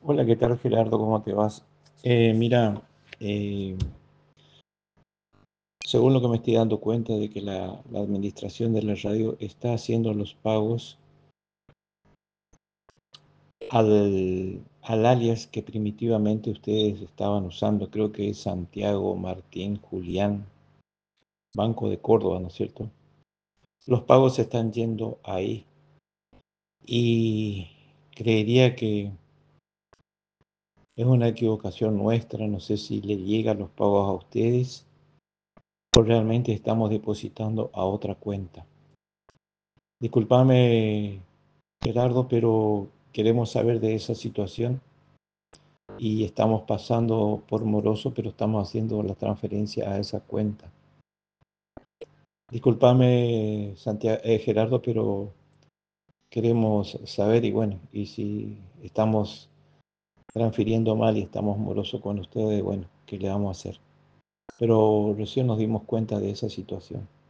Hola, ¿qué tal, Gerardo? ¿Cómo te vas? Mira, eh, según lo que me estoy dando cuenta de que la administración de la radio está haciendo los pagos al alias que primitivamente ustedes estaban usando, creo que es Santiago Martín Julián, Banco de Córdoba, ¿no es cierto? Los pagos se están yendo ahí y creería que es una equivocación nuestra, no sé si le llegan los pagos a ustedes o realmente estamos depositando a otra cuenta. Discúlpame, Gerardo, pero queremos saber de esa situación y estamos pasando por moroso, pero estamos haciendo la transferencia a esa cuenta. Discúlpame, Santiago, Gerardo, pero queremos saber y bueno, y si estamos transfiriendo mal y estamos morosos con ustedes, bueno, ¿qué le vamos a hacer? Pero recién nos dimos cuenta de esa situación.